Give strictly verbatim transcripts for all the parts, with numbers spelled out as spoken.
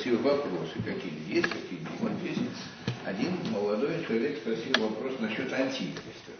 спросил вопросы какие-нибудь. Есть какие-нибудь? Вот здесь один молодой человек спросил вопрос насчет антихриста.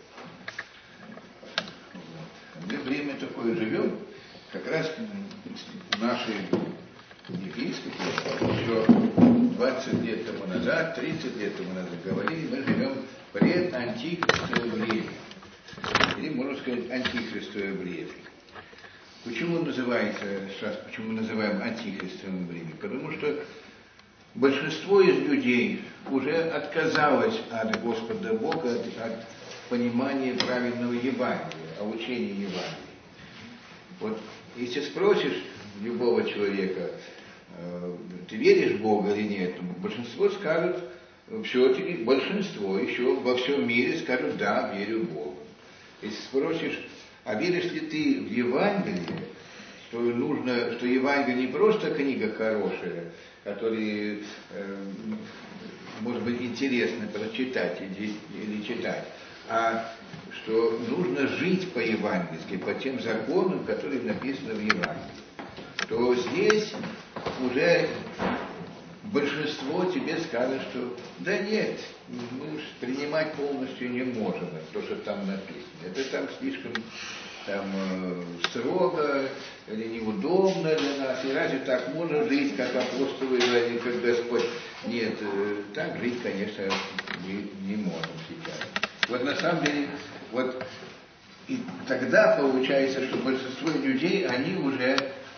Мы время такое живем, как раз наши епископы еще двадцать лет тому назад, тридцать лет тому назад говорили, мы живем в предантихристовое время. Или, можно сказать, антихристовое время. Почему называется, сейчас, почему мы называем антихристовым временем? Потому что большинство из людей уже отказалось от Господа Бога, от, от понимания правильного Евангелия, о учении Евангелия. Вот если спросишь любого человека, э, ты веришь в Бога или нет, большинство скажут, все-таки большинство еще во всем мире скажут, да, верю в Бога. Если спросишь, а веришь ли ты в Евангелие, что нужно, что Евангелие не просто книга хорошая, которую, э, может быть, интересно прочитать или, или читать, а что нужно жить по-евангельски, по тем законам, которые написаны в Евангелии, то здесь уже большинство тебе скажет, что да нет, мы уж принимать полностью не можем то, что там написано. Это там слишком там, э, строго или неудобно для нас. И разве так можно жить, как апостолы или как Господь? Нет, э, так жить, конечно, мы не можем сейчас. Вот на самом деле, вот и тогда получается, что большинство людей, они уже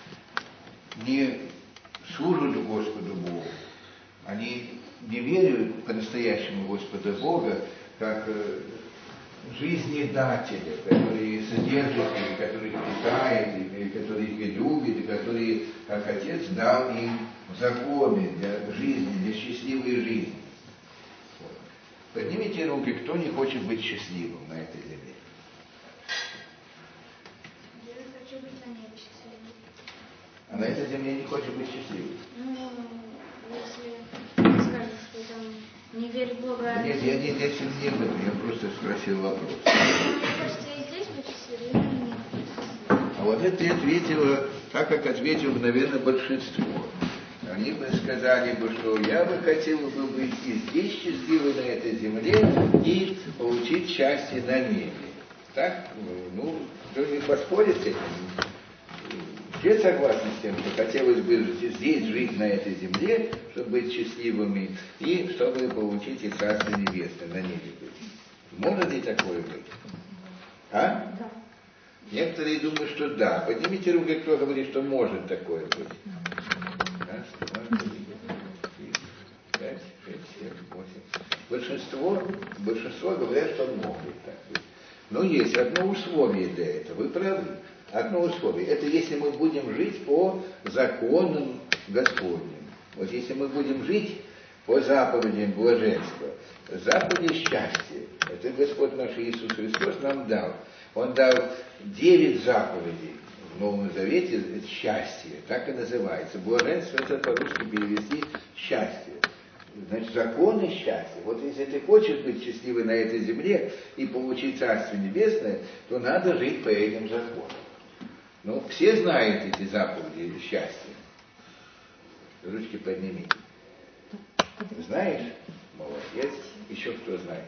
не служат Господу Богу. Они не верят по-настоящему Господа Бога, как э, жизнедателя, который содержит их, который питает их, который их любит, и который, как Отец, дал им законы для жизни, для счастливой жизни. Вот. Поднимите руки, кто не хочет быть счастливым на этой земле. Я хочу быть на небе счастливым. А на этой земле не хочет быть счастливым? Ну, если скажут, что там не верит в Бога. Да нет, я не здесь не об этом, я просто спросил вопрос. Хотите и здесь быть счастливым или нет? А вот это ты ответила, так как ответил мгновенно большинство. Они бы сказали бы, что я бы хотел бы быть и здесь счастливым на этой земле и получить счастье на небе. Так? Ну, кто не поспорит с этим? Все согласны с тем, что хотелось бы здесь жить на этой земле, чтобы быть счастливыми, и чтобы получить и Царство Небесное на небе быть. Может ли такое быть? А? Да. Некоторые думают, что да. Поднимите руки, кто говорит, что может такое быть. Раз, два, три, четыре, пять, шесть, семь, восемь. Большинство, большинство говорят, что может так быть. Но есть одно условие для этого. Вы правы. Одно условие. Это если мы будем жить по законам Господним. Вот если мы будем жить по заповедям блаженства, заповеди счастья, это Господь наш Иисус Христос нам дал. Он дал девять заповедей в Новом Завете, это счастье, так и называется. Блаженство это по-русски перевести счастье. Значит, законы счастья. Вот если ты хочешь быть счастливой на этой земле и получить Царство Небесное, то надо жить по этим законам. Ну, все знают эти заповеди счастья. Ручки подними. Знаешь? Молодец. Еще кто знает?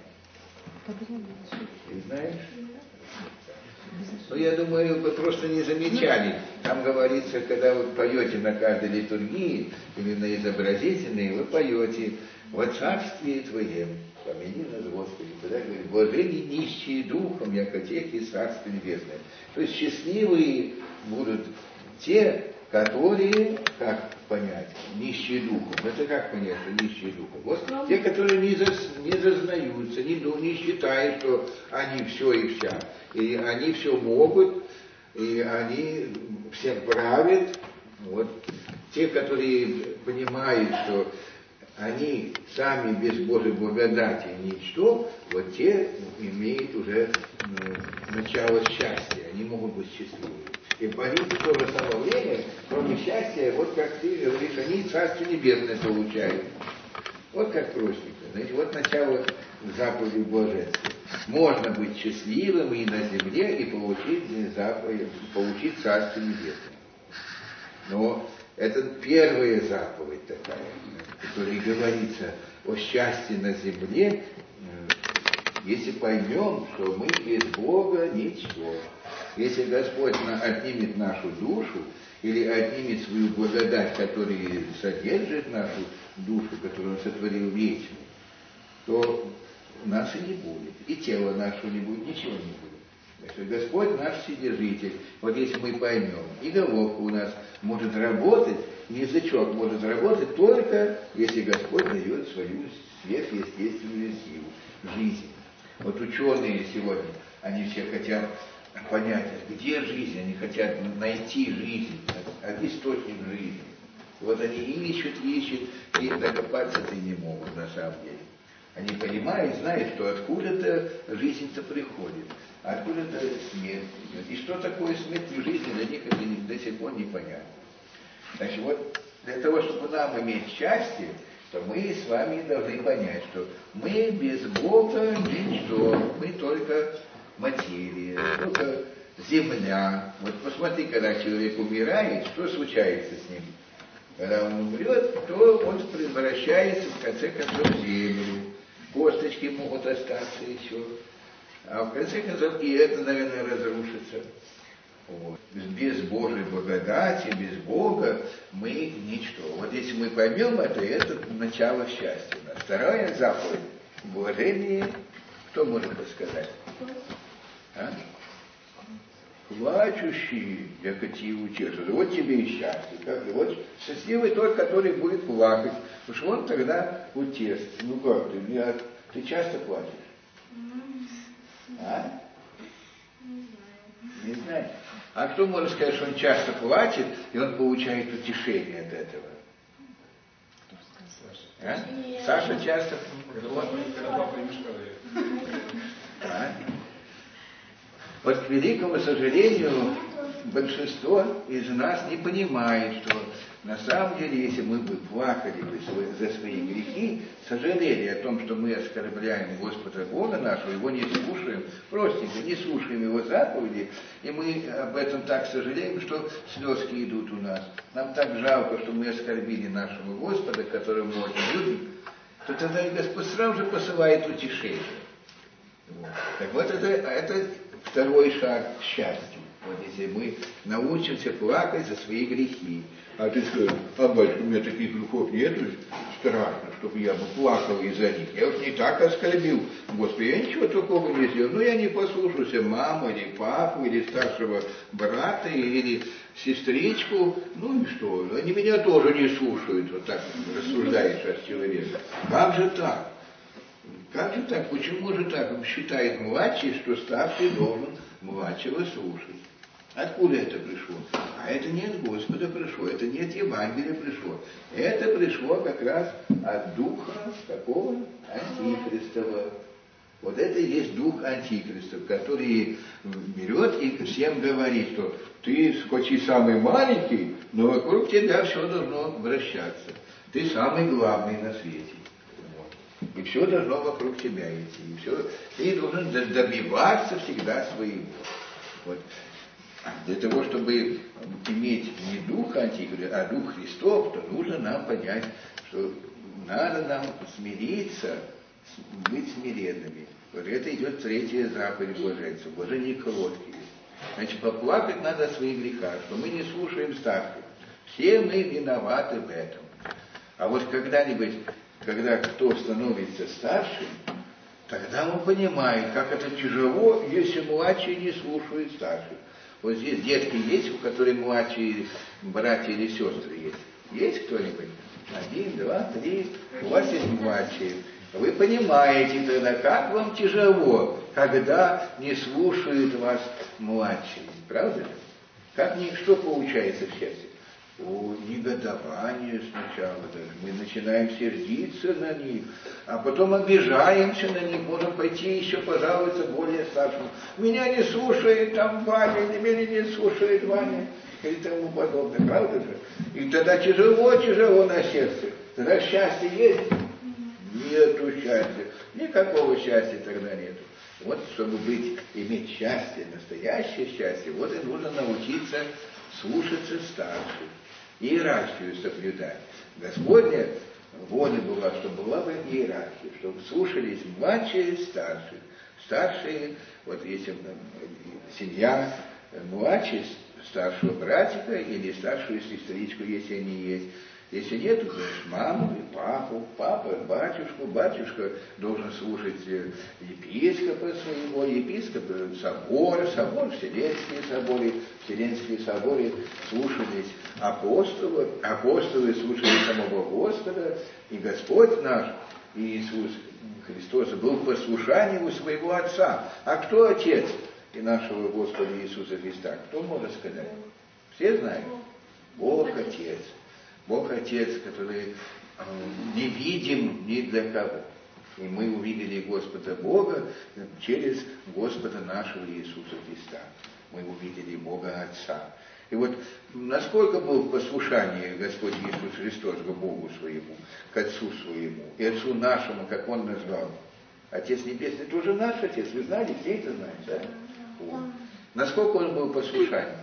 Ты знаешь? Ну, я думаю, вы просто не замечали. Там говорится, когда вы поете на каждой литургии, или на изобразительной, вы поете «Во царствие Твоем, помяни нас, Господи». Тогда говорит, блаженны нищие духом, яко тех и Царство Небесное. То есть счастливые будут те, которые, как понять, нищие духом. Это как понять, что нищие духом? Вот те, которые не, зас, не зазнаются, не, не считают, что они все и вся. И они все могут, и они всем правят. Вот. Те, которые понимают, что они сами без Божьей благодати ничто, вот те имеют уже ну, начало счастья, они могут быть счастливыми. И они в то же самое время, кроме счастья, вот как ты говоришь, они Царство Небесное получают. Вот как простенько. Значит, вот начало заповеди блаженства. Можно быть счастливым и на земле, и получить, заповедь, получить Царство Небесное. Но Это первая заповедь такая, в которой говорится о счастье на земле, если поймем, что мы без Бога ничего. Если Господь отнимет нашу душу, или отнимет свою благодать, которая содержит нашу душу, которую Он сотворил вечной, то нас и не будет, и тело нашего не будет, ничего не будет. Так что Господь наш Вседержитель. Вот если мы поймем, и головка у нас может работать, язычок может работать только, если Господь дает свою сверхъестественную силу, жизнь. Вот ученые сегодня, они все хотят понять, где жизнь, они хотят найти жизнь, источник жизни. Вот они ищут, ищут, и докопаться-то не могут на самом деле. Они понимают, знают, что откуда-то жизнь-то приходит, откуда-то смерть идет. И что такое смерть и жизнь, для них это до сих пор непонятно. Значит, вот для того, чтобы нам иметь счастье, то мы с вами должны понять, что мы без Бога ничто, мы только материя, только земля. Вот посмотри, когда человек умирает, что случается с ним? Когда он умрет, то он превращается в конце концов в землю. Косточки могут остаться еще. А в конце концов и это, наверное, разрушится. Вот. Без Божьей благодати, без Бога мы ничто. Вот если мы поймем это, это начало счастья. Вторая заповедь. Блажение. Кто может подсказать? А? Плачущие, якоти утешат. Вот тебе и счастье. Как? Вот счастливый тот, который будет плакать. Потому что он тогда утешит. Ну как ты? Я, ты часто плачешь? А? Не знаю. А кто может сказать, что он часто плачет, и он получает утешение от этого? А? Саша часто а? Вот, к великому сожалению, большинство из нас не понимает, что на самом деле, если мы бы плакали бы за свои грехи, сожалели о том, что мы оскорбляем Господа Бога нашего, Его не слушаем, простенько, не слушаем Его заповеди, и мы об этом так сожалеем, что слезки идут у нас. Нам так жалко, что мы оскорбили нашего Господа, которого мы очень любим, то тогда и Господь сразу же посылает утешение. Вот. Так вот, это, это второй шаг к счастью. Вот если мы научимся плакать за свои грехи. А ты скажешь, а батюшка, у меня таких грехов нету, страшно, чтобы я бы плакал из-за них. Я вот не так оскорбил, Господи, я ничего такого не сделал. Ну, я не послушался маму, или папу, или старшего брата, или сестричку. Ну и что, они меня тоже не слушают. Вот так рассуждает сейчас человек. Как же так? Как же так? Почему же так? Он считает младший, что старший должен младшего слушать. Откуда это пришло? А это не от Господа пришло, это не от Евангелия пришло. Это пришло как раз от духа такого антихристова. Вот это и есть дух антихристов, который берет и всем говорит, что ты хоть и самый маленький, но вокруг тебя все должно вращаться. Ты самый главный на свете. И все должно вокруг тебя идти. И все. Ты должен добиваться всегда своего. Вот. Для того, чтобы иметь не дух антихриста, а дух Христов, то нужно нам понять, что надо нам смириться, быть смиренными. Вот это идет третья заповедь блаженства. Блажение кроткие. Значит, поплакать надо о своих грехах, что мы не слушаем старших. Все мы виноваты в этом. А вот когда-нибудь, когда кто становится старшим, тогда он понимает, как это тяжело, если младшие не слушают старших. Вот здесь детки есть, у которых младшие братья или сестры есть? Есть кто-нибудь? Один, два, три. У вас есть младшие. Вы понимаете тогда, как вам тяжело, когда не слушают вас младшие. Правда же? Как, что получается в сердце? О, негодование сначала даже. Мы начинаем сердиться на них, а потом обижаемся на них, можем пойти еще пожаловаться более старшему. Меня не слушает там Ваня, меня не слушает Ваня и тому подобное, правда же? И тогда тяжело, тяжело на сердце. Тогда счастье есть? Нету счастья. Никакого счастья тогда нету. Вот чтобы быть, иметь счастье, настоящее счастье, вот и нужно научиться слушаться старших. иерархию соблюдать. Господня воля была, чтобы была бы иерархия, чтобы слушались младшие старших. Старшие, вот если семья, младший старшего братика или старшую сестричку, если они есть. Если нет, то знаешь, маму и папу, папа, батюшку, батюшка должен слушать епископа своего, епископ собор, собор, Вселенские соборы, Вселенские соборы слушались апостолы, апостолы слушали самого Господа, и Господь наш, Иисус Христос, был в послушании у своего Отца. А кто Отец и нашего Господа Иисуса Христа? Кто может сказать? Все знают? Бог Отец. Бог Отец, который э, не видим ни для кого. И мы увидели Господа Бога через Господа нашего Иисуса Христа. Мы увидели Бога Отца. И вот насколько был в послушании Господь Иисус Христос к Богу своему, к Отцу своему, и Отцу нашему, как Он назвал. Отец Небесный тоже наш Отец, вы знали, все это знают, да? Вот. Насколько Он был в послушании?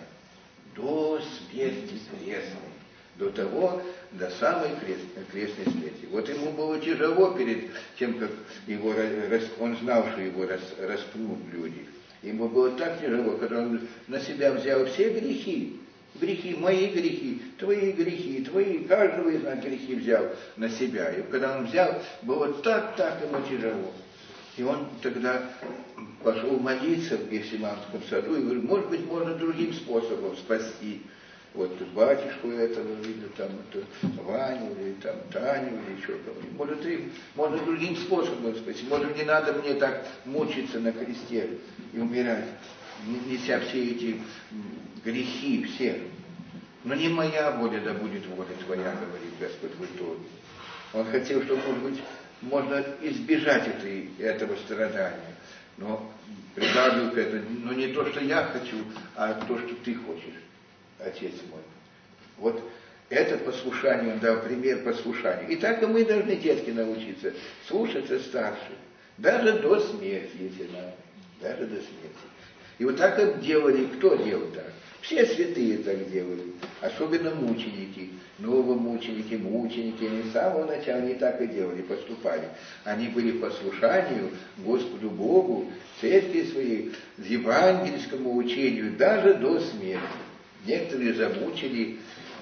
До смерти крестной. До того, до самой крестной, крестной смерти. Вот ему было тяжело перед тем, как его, он знал, что его распнут люди. Ему было так тяжело, когда он на себя взял все грехи. Грехи, мои грехи, твои грехи, твои, каждого из нас грехи взял на себя. И когда он взял, было так, так ему тяжело. И он тогда пошел молиться в Гефсиманском саду и говорит, может быть, можно другим способом спасти. Вот батюшку этого, или там это, Ваню, или там Таню, или еще кого-нибудь. Может, им, можно другим способом спасти. Может, не надо мне так мучиться на кресте и умирать, неся все эти грехи, все. Но не моя воля, да будет воля твоя, говорит Господь в итоге. Он хотел, чтобы, может быть, можно избежать этой, этого страдания. Но прибавил к этому, но не то, что я хочу, а то, что ты хочешь. Отец мой. Вот это послушание, он дал пример послушания. И так и мы должны, детки, научиться слушаться старших. Даже до смерти, если надо. Даже до смерти. И вот так как делали, кто делал так? Все святые так делали. Особенно мученики. Новомученики, мученики. Они с самого начала не так и делали, поступали. Они были в послушанию Господу Богу, церкви своей, евангельскому учению, даже до смерти. Некоторые замучили,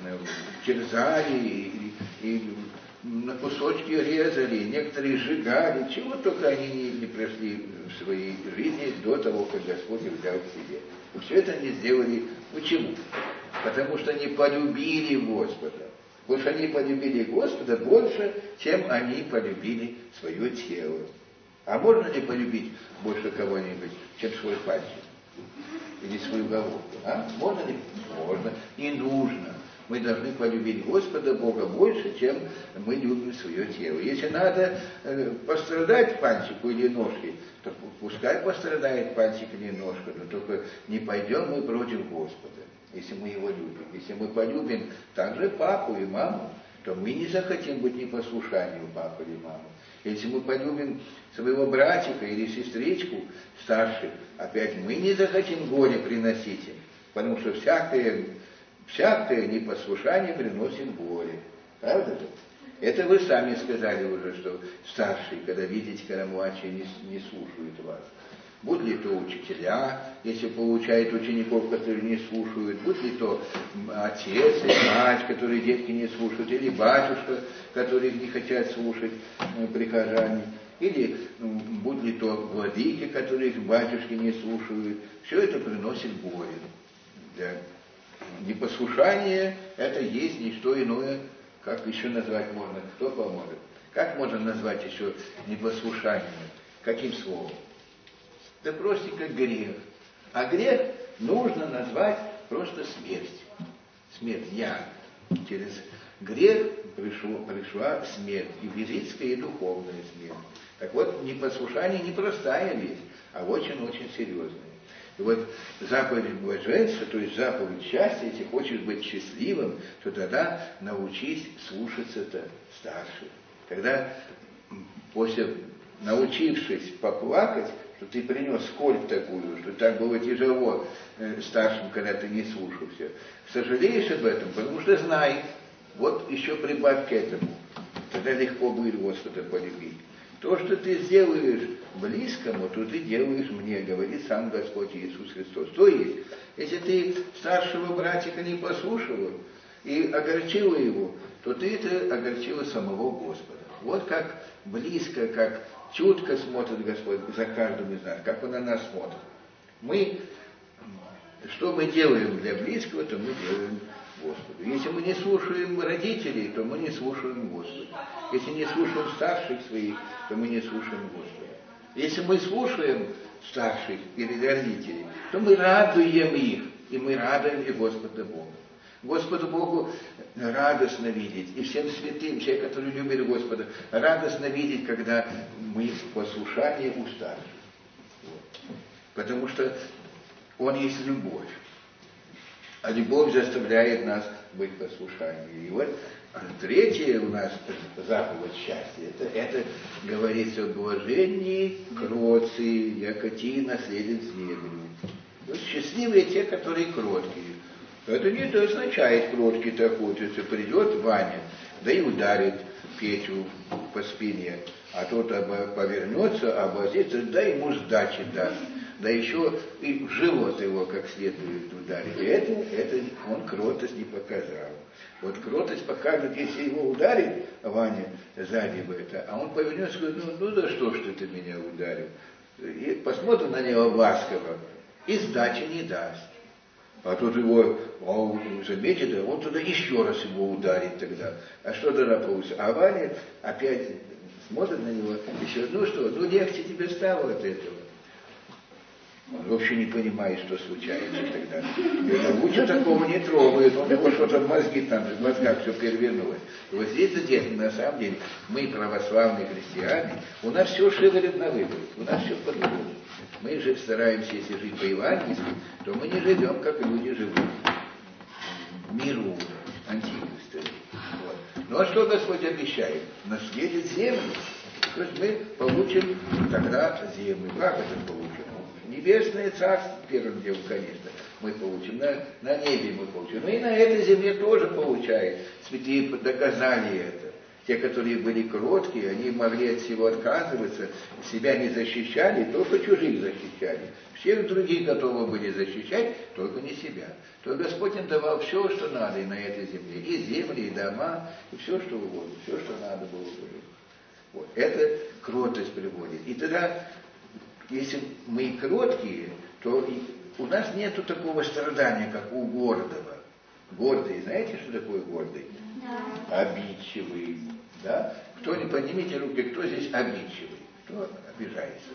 терзали, и, и на кусочки резали, некоторые сжигали, чего только они не, не прошли в своей жизни до того, как Господь их взял к себе. И все это они сделали. Почему? Потому что они полюбили Господа. Потому что они полюбили Господа больше, чем они полюбили свое тело. А можно ли полюбить больше кого-нибудь, чем свой пальчик? Или свою голову. А? Можно ли? Можно. И нужно. Мы должны полюбить Господа Бога больше, чем мы любим свое тело. Если надо э, пострадать пальчику или ножке, то пускай пострадает пальчик или ножка, но только не пойдем мы против Господа, если мы его любим. Если мы полюбим также папу и маму, то мы не захотим быть непослушанию папы или мамы. Если мы полюбим своего братика или сестричку старших, опять мы не захотим горе приносить им, потому что всякое, всякое непослушание приносит горе. Правда же? Это вы сами сказали уже, что старшие, когда видите, когда младшие не, не слушают вас. Будь ли то учителя, если получают учеников, которые не слушают, будь ли то отец и мать, которые детки не слушают, или батюшка, которые не хотят слушать прихожане, или будь ли то владыки, которые батюшки не слушают, все это приносит горе. Да. Непослушание – это есть не что иное, как еще назвать можно, кто поможет? Как можно назвать еще непослушанием? Каким словом? Да просто как грех. А грех нужно назвать просто смерть. Смерть. Я. Через грех пришло, пришла смерть. И физическая, и духовная смерть. Так вот, непослушание не простая вещь, а очень-очень серьезная. И вот заповедь блаженства, то есть заповедь счастья, если хочешь быть счастливым, то тогда научись слушаться-то старших. Когда после научившись поплакать, что ты принес скорбь такую, что так было тяжело э, старшим, когда ты не слушался. Сожалеешь об этом, потому что знай, вот еще прибавь к этому. Тогда легко будет Господа полюбить. То, что ты сделаешь близкому, то ты делаешь мне, говорит сам Господь Иисус Христос. То есть, если ты старшего братика не послушала и огорчила его, то ты это огорчила самого Господа. Вот как близко, как чутко смотрит Господь за каждым из нас, как Он на нас смотрит. Мы, что мы делаем для близкого, то мы делаем Господу. Если мы не слушаем родителей, то мы не слушаем Господа. Если не слушаем старших своих, то мы не слушаем Господа. Если мы слушаем старших или родителей, то мы радуем их, и мы радуем и Господа Бога. Господу Богу радостно видеть, и всем святым, человек, который любит Господа, радостно видеть, когда мы в послушании у старших. Вот. Потому что Он есть любовь. А любовь заставляет нас быть послушанием. И вот третье у нас заповедь счастья, это, это говорится о блажении, кротцы, якоти наследят землю. Вот счастливые те, которые кроткие. Это не то означает кроткий такой, если придет Ваня, да и ударит Петю по спине, а тот повернется, обозится, да ему сдачи даст. Да еще и в живот его как следует ударить. И это, это он кротость не показал. Вот кротость покажет, если его ударит Ваня сзади в это, а он повернется и говорит, ну, ну да что ж ты меня ударил. И посмотрит на него ласково, и сдачи не даст. А тут его он заметит, а он туда еще раз его ударит тогда. А что тогда получится? А Ваня опять смотрит на него, еще, ну что, ну легче тебе стало от этого. Он вообще не понимает, что случается тогда. И лучше такого не трогает, он его что-то в мозги там, в мозгах все перевернулось. И вот здесь задето, на самом деле, мы православные христиане, у нас все шевелит на выбор, у нас все по-другому. Мы же стараемся, если жить по-евангельски, то мы не живем, как люди живут в миру антихриста. Вот. Ну а что Господь обещает? Наследит землю. То есть мы получим тогда землю. Как это получим? Небесное царство, первым делом, конечно, мы получим. На, на небе мы получим. Но и на этой земле тоже получаем. Святые доказали это. Те, которые были кроткие, они могли от всего отказываться, себя не защищали, только чужих защищали. Всех других готовы были защищать, только не себя. То Господь им давал все, что надо и на этой земле. И земли, и дома, и все, что угодно. Все, что надо было бы. Вот. Это кротость приводит. И тогда, если мы кроткие, то у нас нету такого страдания, как у гордого. Гордый, знаете, что такое гордый? Да. Обидчивый. Да? Кто, не поднимите руки, кто здесь обидчивый? Кто обижается?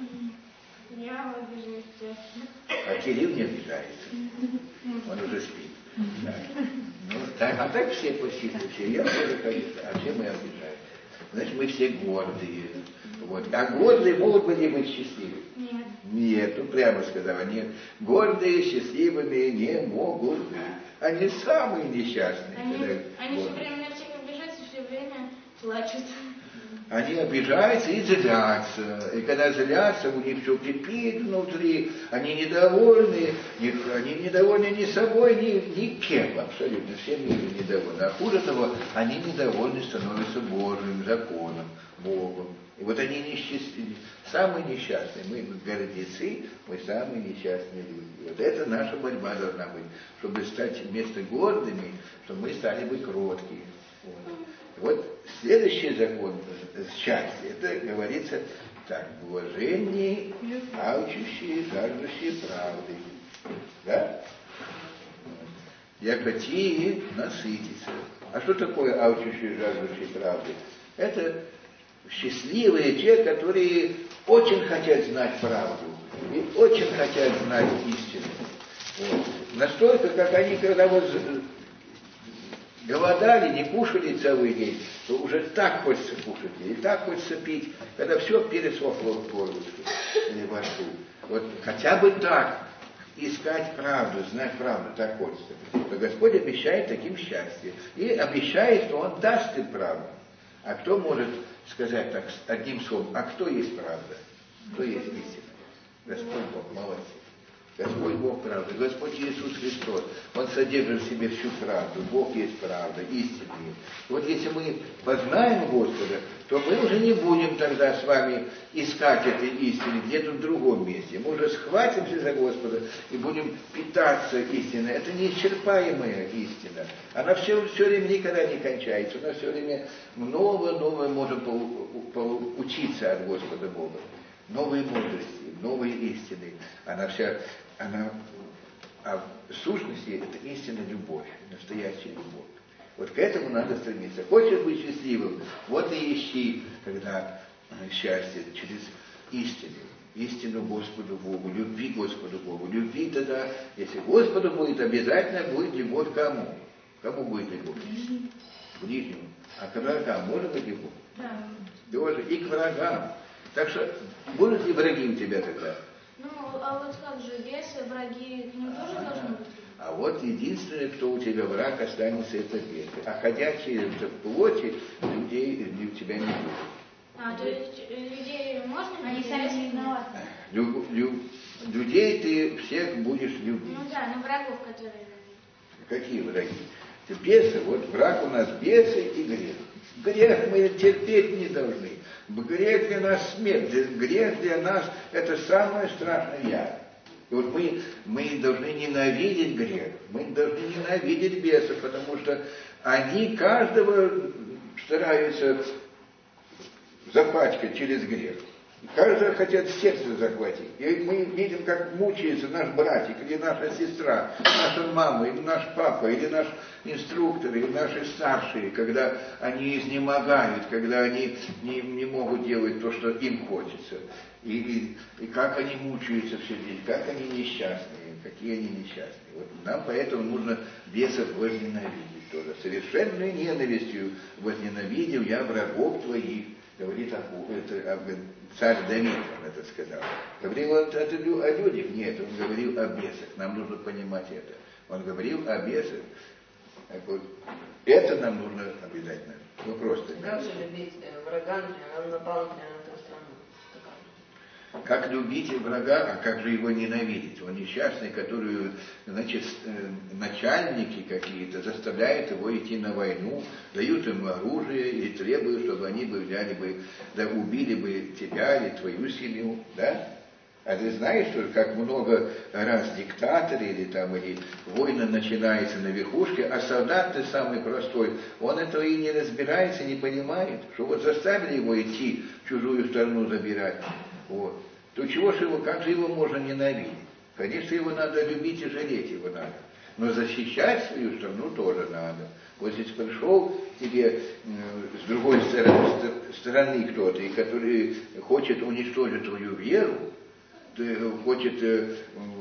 Я обижаюсь. А Кирилл не обижается. Он уже спит. Да. Ну, так, а так все посидят, все. Я тоже, конечно. А все мы обижаемся. Значит, мы все гордые. Вот. А гордые могут быть, быть счастливы? Нет. Нет, ну прямо сказала, нет. Гордые счастливыми не могут быть. Они самые несчастные. Они, когда они все время на всех обижаются, все время плачут. Они обижаются и злятся. И когда злятся, у них все кипит внутри, они недовольны, они недовольны ни собой, ни, ни кем абсолютно, всем миром недовольны. А хуже того, они недовольны становятся Божьим законом, Богом. И вот они несчастливы, самые несчастные. Мы гордецы, мы самые несчастные люди. Вот это наша борьба должна быть, чтобы стать вместо гордыми, чтобы мы стали быть кроткими. Вот. Вот следующий закон счастья, это говорится так, блаженные, алчущие, жаждущие правды. Да? Якотии насытиться. А что такое алчущие, жаждущие правды? Это счастливые те, которые очень хотят знать правду и очень хотят знать истину. Вот. Настолько, как они, когда вот голодали, не кушали целый день, то уже так хочется кушать, и так хочется пить, когда все пересохло в горлышке или во рту. Вот хотя бы так искать правду, знать правду, так хочется. То Господь обещает таким счастье. И обещает, что Он даст им правду. А кто может сказать так одним словом, а кто есть правда? Кто есть истина? Господь Бог, молодец. Господь Бог правда, Господь Иисус Христос, Он содержит в себе всю правду, Бог есть правда, истина есть. Вот если мы познаем Господа, то мы уже не будем тогда с вами искать этой истины где-то в другом месте. Мы уже схватимся за Господа и будем питаться истиной. Это неисчерпаемая истина. Она все, все время никогда не кончается. У нас все время новое-новое можем поучиться от Господа Бога. Новые мудрости, новые истины. Она вся, она, а в сущности это истинная любовь, настоящая любовь. Вот к этому надо стремиться. Хочешь быть счастливым, вот и ищи, когда счастье через истину. Истину Господу Богу, любви Господу Богу. Любви тогда, если Господу будет, обязательно будет любовь к кому? Кому будет любовь? К ближнему. А к врагам может быть любовь? Да. Тоже и к врагам. Так что, будут ли враги у тебя тогда? Ну, а вот как же, бесы, враги, к ним тоже должны быть? А вот единственное, кто у тебя враг, останется, это бесы. А ходячие в плоти людей у тебя не будет. А, то есть людей можно? Они сами не виноваты. Лю, лю, людей ты всех будешь любить. Ну да, но врагов, которые... Какие враги? Это бесы, вот враг у нас бесы и грех. Грех мы терпеть не должны. Грех для нас смерть, грех для нас это самое страшное яд. И вот мы, мы должны ненавидеть грех, мы должны ненавидеть бесов, потому что они каждого стараются запачкать через грех. Каждого хотят сердце захватить. И мы видим, как мучается наш братик, или наша сестра, наша мама, или наш папа, или наш инструктор, или наши старшие, когда они изнемогают, когда они не, не могут делать то, что им хочется. И, и, и как они мучаются всю жизнь, как они несчастные, какие они несчастные. Вот нам поэтому нужно бесов возненавидеть тоже. Совершенной ненавистью возненавидел я врагов твоих. Говорит это, царь Давид, он это сказал. Говорил он это о людях? Нет, он говорил о бесах. Нам нужно понимать это. Он говорил о бесах. Вот. Это нам нужно обязательно. Ну просто. Как же любить врага, он напал на эту страну? Как любить врага, а как же его ненавидеть? Он несчастный, который, значит, начальники какие-то заставляют его идти на войну, дают ему оружие и требуют, чтобы они бы взяли бы, да убили бы тебя или твою семью, да? А ты знаешь, что как много раз диктаторы или там, или война начинается на верхушке, а солдат ты самый простой, он этого и не разбирается, не понимает, что вот заставили его идти в чужую страну забирать. Вот. То чего же его, как же его можно ненавидеть? Конечно, его надо любить и жалеть его надо. Но защищать свою страну тоже надо. Вот если пришел тебе э, с другой стороны, стороны кто-то, и который хочет уничтожить твою веру, хочет э,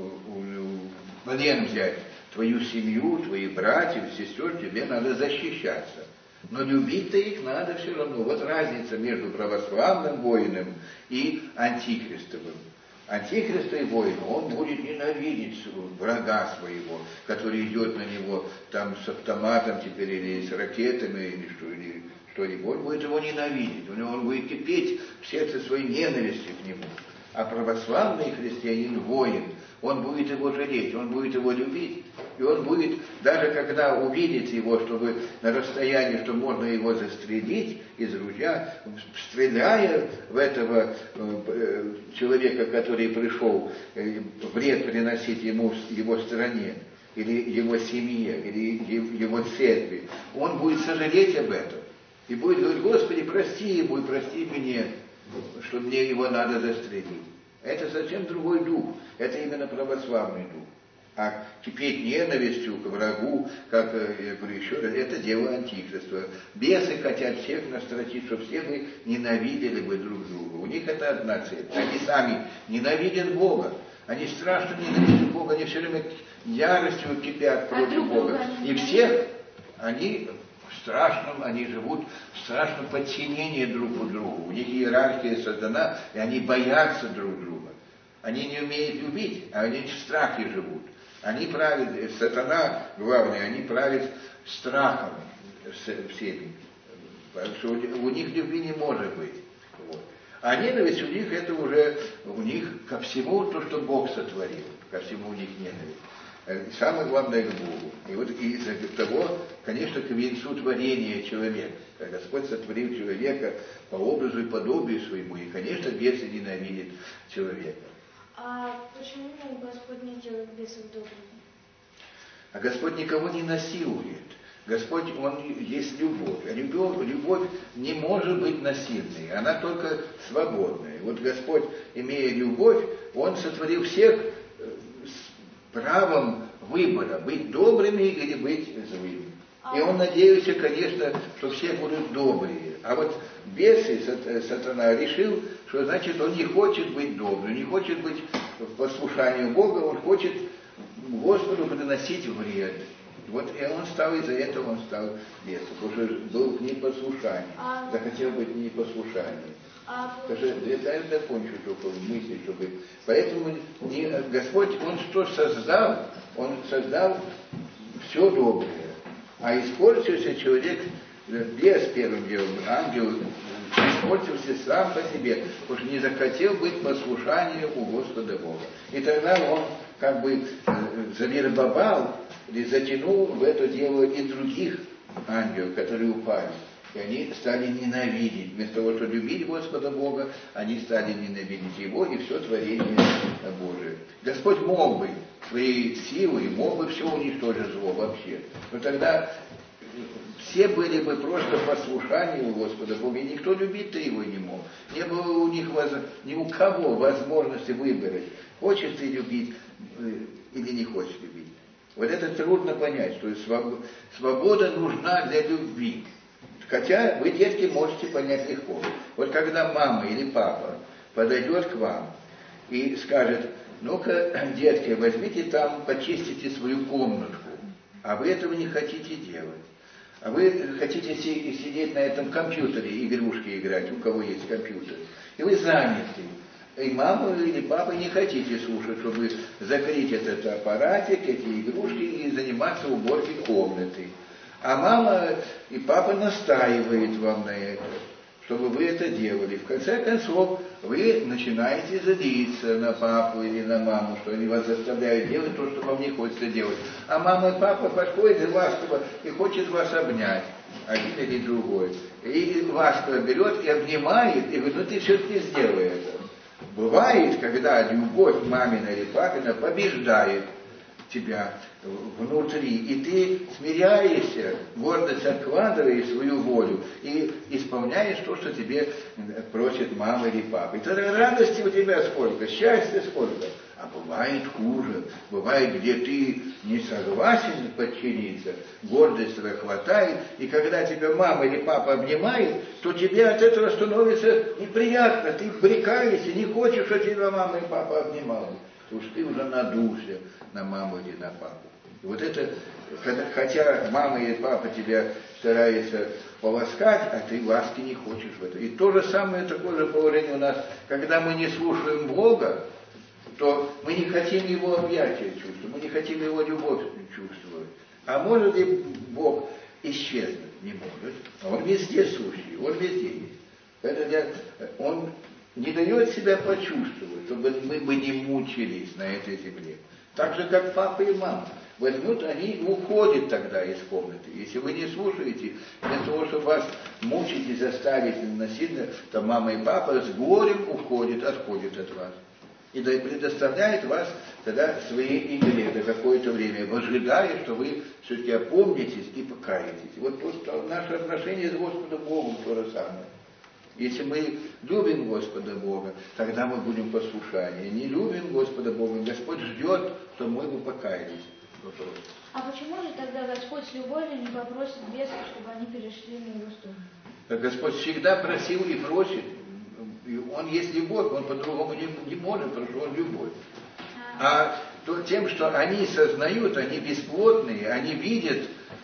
в плен взять твою семью, твои братьев, сестер, тебе надо защищаться. Но любить-то их надо все равно. Вот разница между православным воином и антихристовым. Антихристовый воин, он будет ненавидеть врага своего, который идет на него там с автоматом теперь, или с ракетами, или что, или что-либо. Он будет его ненавидеть, он будет кипеть в сердце своей ненависти к нему. А православный христианин, воин, он будет его жалеть, он будет его любить. И он будет, даже когда увидит его, чтобы на расстоянии, что можно его застрелить из ружья, стреляя в этого э, человека, который пришел э, вред приносить ему, его стране, или его семье, или его церкви, он будет сожалеть об этом. И будет говорить: Господи, прости ему и прости мне, что мне его надо застрелить. Это совсем другой дух. Это именно православный дух. А кипеть ненавистью к врагу, как я говорю еще раз, это дело антихриста. Бесы хотят всех настрочить, чтобы все мы ненавидели бы друг друга. У них это одна цель. Они сами ненавидят Бога. Они страшно ненавидят Бога. Они все время яростью кипят против а Бога. И всех они в страшном, они живут в страшном подчинении друг у друга. У них иерархия сатана, и они боятся друг друга. Они не умеют любить, а они в страхе живут. Они правят, сатана, главное, они правят страхом всеми. Потому что у них любви не может быть. Вот. А ненависть у них это уже, у них ко всему то, что Бог сотворил, ко всему у них ненависть. Самое главное к Богу. И вот из-за того, конечно, к венцу творения человека. Господь сотворил человека по образу и подобию своему, и, конечно, бесы ненавидят человека. А почему Господь не делает бесов добрыми? А Господь никого не насилует. Господь, Он есть любовь. А любовь, любовь не может быть насильной, она только свободная. Вот Господь, имея любовь, Он сотворил всех с правом выбора, быть добрыми или быть злыми. И Он надеялся, конечно, что все будут добрые. А вот бесы, сатана, решил, что значит он не хочет быть добрым, не хочет быть в послушании Бога, он хочет Господу приносить вред. Вот и он стал, из-за этого он стал бесом, потому что был в непослушании, а... захотел быть в непослушании. А... Потому что я закончу только мысль, чтобы... Поэтому не... Господь, Он что создал? Он создал все доброе. А испортился человек, бес первым делом, ангел, испортился сам по себе, потому что не захотел быть послушанием у Господа Бога. И тогда он как бы завербовал или затянул в это дело и других ангелов, которые упали. И они стали ненавидеть. Вместо того, чтобы любить Господа Бога, они стали ненавидеть Его и все творение Божие. Господь мог бы своей силой, мог бы все уничтожить зло вообще. Но тогда все были бы просто послушанию Господа Бога, и никто любить-то Его не мог. Не было у них, ни у кого возможности выбрать, хочешь ты любить или не хочешь любить. Вот это трудно понять, что свобода нужна для любви. Хотя вы, детки, можете понять легко. Вот когда мама или папа подойдет к вам и скажет: ну-ка, детки, возьмите там, почистите свою комнатку, а вы этого не хотите делать. А вы хотите сидеть на этом компьютере, игрушки играть, у кого есть компьютер, и вы заняты. И маму или папу не хотите слушать, чтобы закрыть этот аппаратик, эти игрушки и заниматься уборкой комнаты. А мама и папа настаивают вам на это, чтобы вы это делали. В конце концов, вы начинаете злиться на папу или на маму, что они вас заставляют делать то, что вам не хочется делать. А мама и папа подходят и ласково, и хочет вас обнять, один или другой. И ласково берет и обнимает, и говорит: ну ты все-таки сделай это. Бывает, когда любовь мамина или папина побеждает тебя внутри, и ты смиряешься, гордость откладываешь свою волю и исполняешь то, что тебе просит мама или папа. И тогда радости у тебя сколько, счастья сколько. А бывает хуже, бывает, где ты не согласен подчиниться, гордость твоя хватает, и когда тебя мама или папа обнимает, то тебе от этого становится неприятно, ты брекаешься, не хочешь, чтобы тебя мама и папа обнимали. Потому что ты уже надулся на маму или на папу. И вот это, хотя мама или папа тебя стараются поласкать, а ты ласки не хочешь в это. И то же самое, такое же положение у нас, когда мы не слушаем Бога, то мы не хотим Его объятия чувствовать, мы не хотим Его любовь чувствовать. А может ли Бог исчезнуть? Не может. Он везде сущий, Он везде есть. Это Он не дает себя почувствовать, чтобы мы бы не мучились на этой земле. Так же, как папа и мама. Возьмут, они уходят тогда из комнаты. Если вы не слушаете, вместо того, чтобы вас мучить и заставить насильно, то мама и папа с горем уходят, отходят от вас. И предоставляет вас тогда своей игре до какое-то время, ожидая, что вы все-таки опомнитесь и покаетесь. Вот то, что наше отношение с Господом Богом то же самое. Если мы любим Господа Бога, тогда мы будем послушания. Не любим Господа Бога, Господь ждет, что мы бы покаялись. Вопрос. А почему же тогда Господь с любовью не попросит бесов, чтобы они перешли на его сторону? Так Господь всегда просил и просит. Он есть любовь, он по-другому не, не может, потому что он любовь. А то, тем, что они сознают, они бесплотные, они видят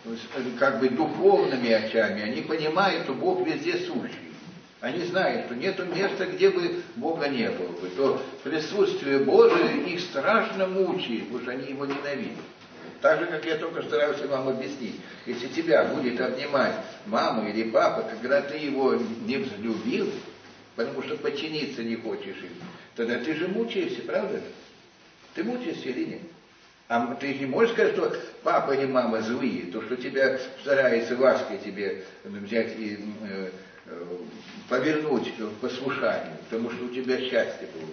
как бы духовными очами, они понимают, что Бог везде сущий. Они знают, что нет места, где бы Бога не было бы. То присутствие Божие их страшно мучает, потому что они Его ненавидят. Так же, как я только старался вам объяснить. Если тебя будет обнимать мама или папа, когда ты его не взлюбил, потому что подчиниться не хочешь им, тогда ты же мучаешься, правда? Ты мучаешься или нет? А ты не можешь сказать, что папа или мама злые, то, что тебя старается Васька тебе взять и э, э, повернуть к послушанию, потому что у тебя счастье было.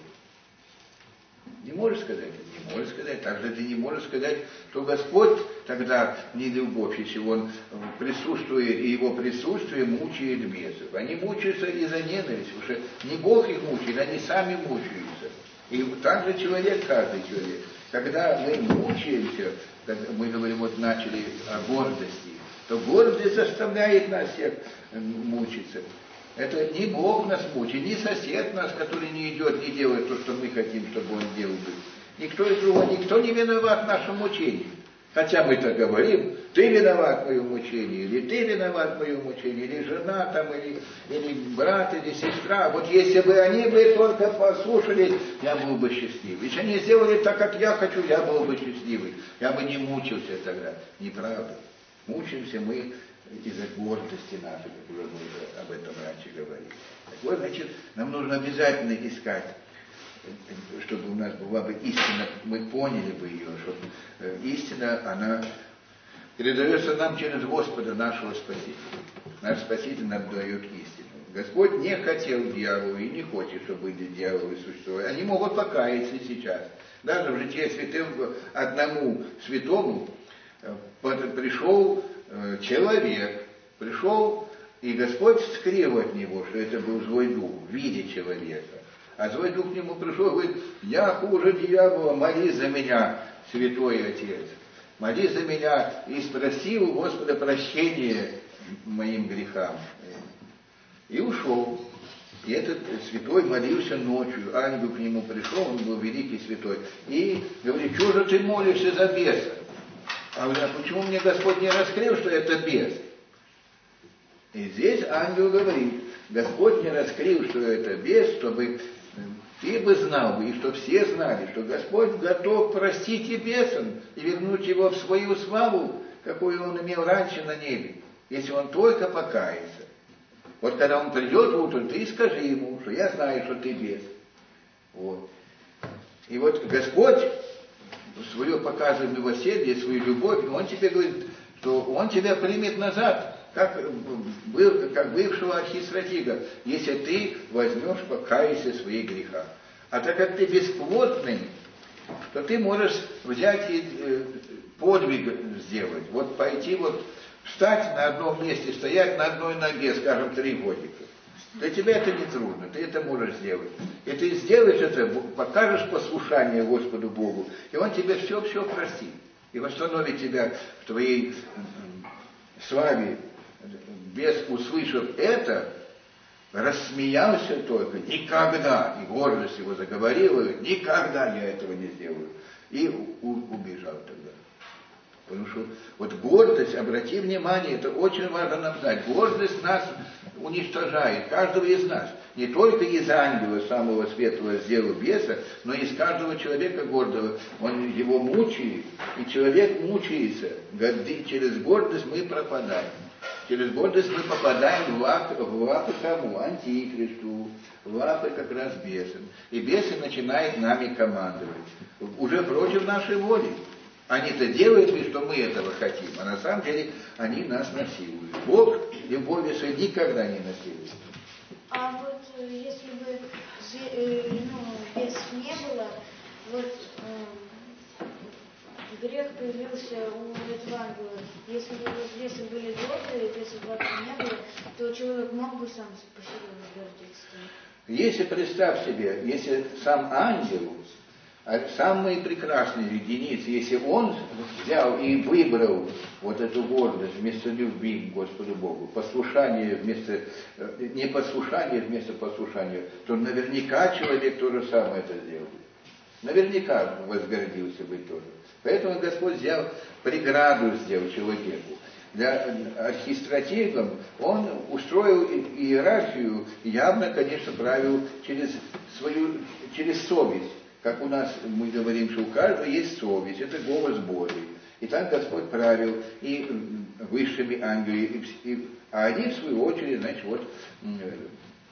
Не можешь сказать, не можешь сказать. Также ты не можешь сказать, что Господь тогда не любовь, если Он присутствует, и Его присутствие мучает бесов. Они мучаются из-за ненависти, потому что не Бог их мучает, они сами мучаются. И так же человек, каждый человек. Когда мы мучаемся, когда мы говорим, вот начали о гордости, то гордость заставляет нас всех мучиться. Это не Бог нас мучает, не сосед нас, который не идет, не делает то, что мы хотим, чтобы он делал. Никто из другого, никто не виноват в нашем мучении. Хотя мы так говорим, ты виноват в моем мучении, или ты виноват в моем мучении, или жена там, или, или брат, или сестра. Вот если бы они бы только послушали, я был бы счастливый. Если они сделали так, как я хочу, я был бы счастливый. Я бы не мучился тогда. Неправда. Мучаемся мы из-за гордости нашей, как уже мы об этом раньше говорили. Так вот, значит, нам нужно обязательно искать, чтобы у нас была бы истина, мы поняли бы ее, что истина, она передается нам через Господа, нашего Спасителя. Наш Спаситель нам дает истину. Господь не хотел дьявола и не хочет, чтобы были дьяволы существовали. Они могут покаяться сейчас. Даже в житии святым одному святому пришел человек, пришел, и Господь скрыл от него, что это был злой дух в виде человека. А злой дух к нему пришел и говорит, я хуже дьявола, молись за меня, святой Отец. Молись за меня, и спроси у Господа прощения моим грехам. И ушел. И этот святой молился ночью, ангел к нему пришел, он был великий святой, и говорит, что же ты молишься за беса? А говорит, а почему мне Господь не раскрыл, что это бес? И здесь ангел говорит, Господь не раскрыл, что это бес, чтобы ты бы знал, и чтобы все знали, что Господь готов простить и бесам, и вернуть его в свою славу, какую он имел раньше на небе, если он только покается. Вот когда он придет утром, ты скажи ему, что я знаю, что ты бес. Вот. И вот Господь свое показывает милосердие, свою любовь, он тебе говорит, что он тебя примет назад, как, был, как бывшего архистратига, если ты возьмешь, покаешься в своих грехах. А так как ты бесплотный, то ты можешь взять и э, подвиг сделать, вот пойти вот, встать на одном месте, стоять на одной ноге, скажем, три годика. Для тебя это не трудно, ты это можешь сделать. И ты сделаешь это, покажешь послушание Господу Богу, и Он тебе все-все простит. И восстановит тебя в твоей славе. Бес, услышав это, рассмеялся только, никогда, и гордость его заговорила, никогда я этого не сделаю. И у, убежал тогда. Потому что вот гордость, обрати внимание, это очень важно нам знать. Гордость нас уничтожает, каждого из нас. Не только из ангела, самого светлого, сделал беса, но и из каждого человека гордого. Он его мучает, и человек мучается. Через гордость мы пропадаем. Через гордость мы попадаем в лапы, в лапы кому? Антихристу, в лапы как раз бесам. И бесы начинают нами командовать. Уже против нашей воли. Они-то делают вид, что мы этого хотим, а на самом деле они нас насилуют. Бог любовью своей никогда не насилует. А вот если бы ну, бесов не было, вот э, грех появился у этого ангела. Если бы вот бесы были добрые, бесов вообще не было, то человек мог бы сам по себе возгордиться. Если представь себе, если сам ангел, самые прекрасные единицы, если он взял и выбрал вот эту гордость вместо любви к Господу Богу, послушание вместо, непослушание вместо послушания, то наверняка человек то же самое это сделал. Наверняка возгордился бы тоже. Поэтому Господь взял преграду, сделал человеку. Для архистратигом он устроил иерархию, явно, конечно, правил через свою, через совесть. Как у нас, мы говорим, что у каждого есть совесть, это голос Божий. И так Господь правил и высшими ангелами, и, и, а они, в свою очередь, значит, вот,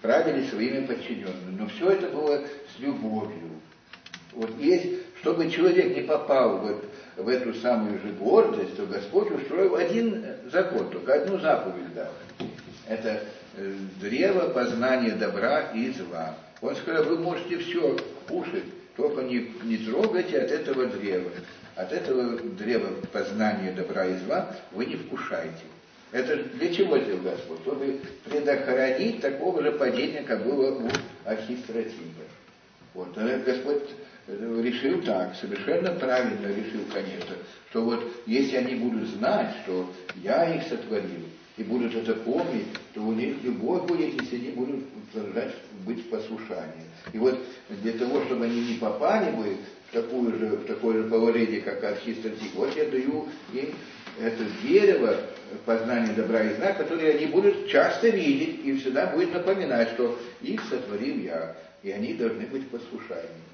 правили своими подчиненными. Но все это было с любовью. Вот есть, чтобы человек не попал вот в эту самую же гордость, то Господь устроил один закон, только одну заповедь дал. Это э, древо познания добра и зла. Он сказал, вы можете все кушать, только не, не трогайте от этого древа. От этого древа познания добра и зла вы не вкушайте. Это для чего сделал Господь? Чтобы предохранить такого же падения, как было у Архистратига. Вот. Господь решил так, совершенно правильно решил, конечно, что вот если они будут знать, что я их сотворил, и будут это помнить, то у них любовь будет, если они будут продолжать быть в послушании. И вот для того, чтобы они не попали бы в, такую же, в такое же положение, как Архистратиг, вот я даю им это дерево познания добра и зла, которое они будут часто видеть, и всегда будет напоминать, что их сотворил я, и они должны быть в послушании.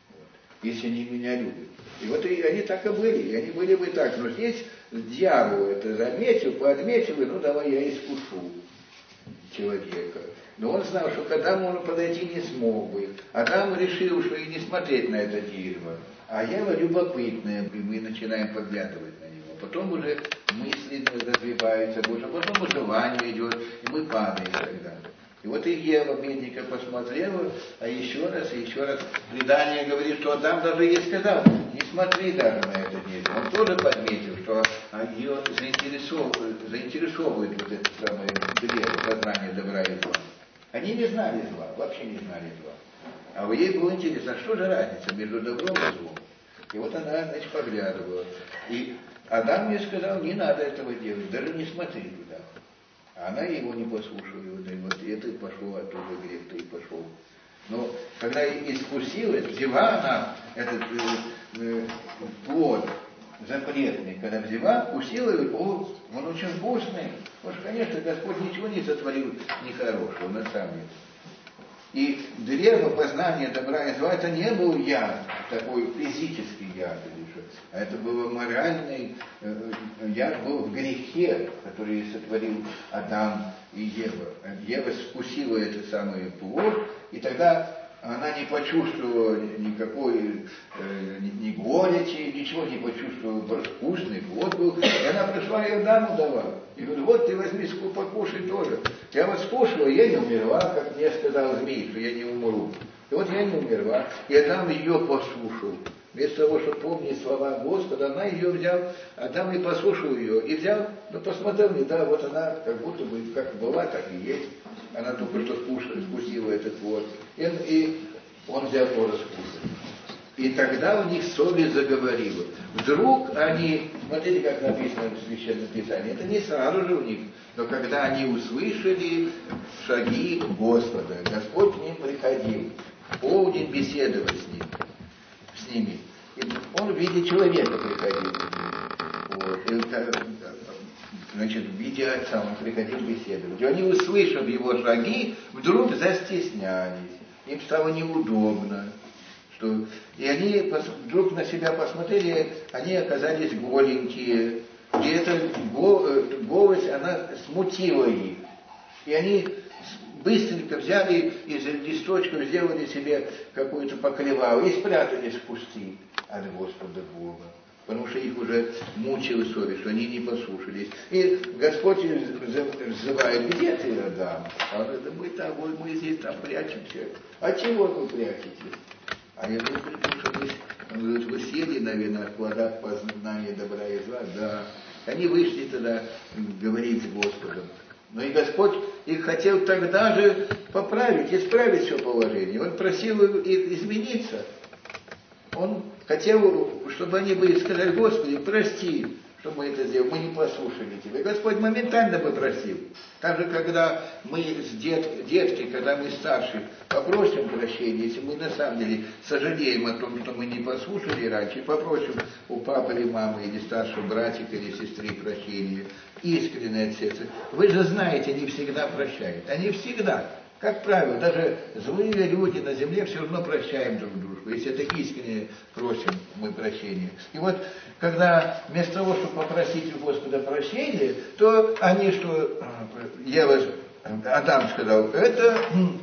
Если они меня любят. И вот и они так и были, и они были бы так. Но здесь дьявол это заметил, подметил, и ну давай я искушу человека. Но он знал, что к Адаму он подойти не смог бы. Адам решил, что и не смотреть на это дерево. А Ева любопытная, и мы начинаем поглядывать на него. Потом уже мысли развиваются, уже потом желание идет, и мы падаем тогда. И вот и Ева, бедненько, посмотрела, а еще раз, и еще раз. Предание говорит, что Адам даже ей сказал, не смотри даже на это дерево. Он тоже подметил, что ее заинтересовывает, заинтересовывает вот это самое древо, познание добра и зла. Они не знали зла, вообще не знали зла. А у ей было интересно, а что же разница между добром и злом? И вот она, значит, поглядывала. И Адам мне сказал, не надо этого делать, даже не смотри туда. А она его не послушала, и вот это и пошел оттуда грех-то и пошел. Но когда искусила, взяла она этот э, э, плод запретный, когда взяла, вкусила его, он очень вкусный. Потому что, конечно, Господь ничего не сотворил нехорошего на самом деле. И древо познания добра и зла, это не был яд, такой физический яд, а это был моральный э, яд, был в грехе, который сотворил Адам и Ева. Ева вкусила этот самый плод, и тогда она не почувствовала никакой э, ни, ни горечи, ничего не почувствовала, просто вкусный плод был. И она пришла и Адаму дала. И говорит, вот ты возьми, покушай тоже. Я вот скушала, я не умерла, как мне сказал змей, что я не умру. И вот я не умерла. И Адам ее послушал. Вместо того, чтобы помнить слова Господа, она ее взял, Адам и послушал ее. И взял, ну посмотрел, не да, вот она как будто бы как была, так и есть. Она только что скушала, вкусила этот плод. И, и он взял тоже скушать. И тогда у них совесть заговорила. Вдруг они, смотрите, как написано в Священном Писании, это не сразу же у них, но когда они услышали шаги Господа, Господь к ним приходил, в полдень беседовать с ним, с ними. И он в виде человека приходил. Вот. И, значит, в виде отца он приходил беседовать. И они, услышав его шаги, вдруг застеснялись. Им стало неудобно. Что... И они вдруг на себя посмотрели, они оказались голенькие. И эта голость, она смутила их. И они быстренько взяли из листочков, сделали себе какую-то покрывалу и спрятались в кусты от Господа Бога. Потому что их уже мучила совесть, что они не послушались. И Господь взывает, где ты, Адам? А он говорит, мы там, вот мы здесь там прячемся. А чего вы прячетесь? А я говорю, что вы, он говорит, вы съели, наверное, в плодах познания добра и зла? Да. Они вышли тогда говорить с Господом. Но и Господь их хотел тогда же поправить, исправить все положение. Он просил их измениться. Он хотел, чтобы они бы сказали, Господи, прости, что мы это сделали, мы не послушали Тебя. Господь моментально бы просил. Так же, когда мы с дет, детки, когда мы старше, попросим прощения, если мы на самом деле сожалеем о том, что мы не послушали раньше, попросим у папы или мамы, или старшего братика, или сестры прощения, искреннее от сердца. Вы же знаете, они всегда прощают. Они всегда. Как правило, даже злые люди на земле все равно прощаем друг дружку, если это искренне просим мы прощения. И вот, когда вместо того, чтобы попросить у Господа прощения, то они, что Ева Адам сказал, это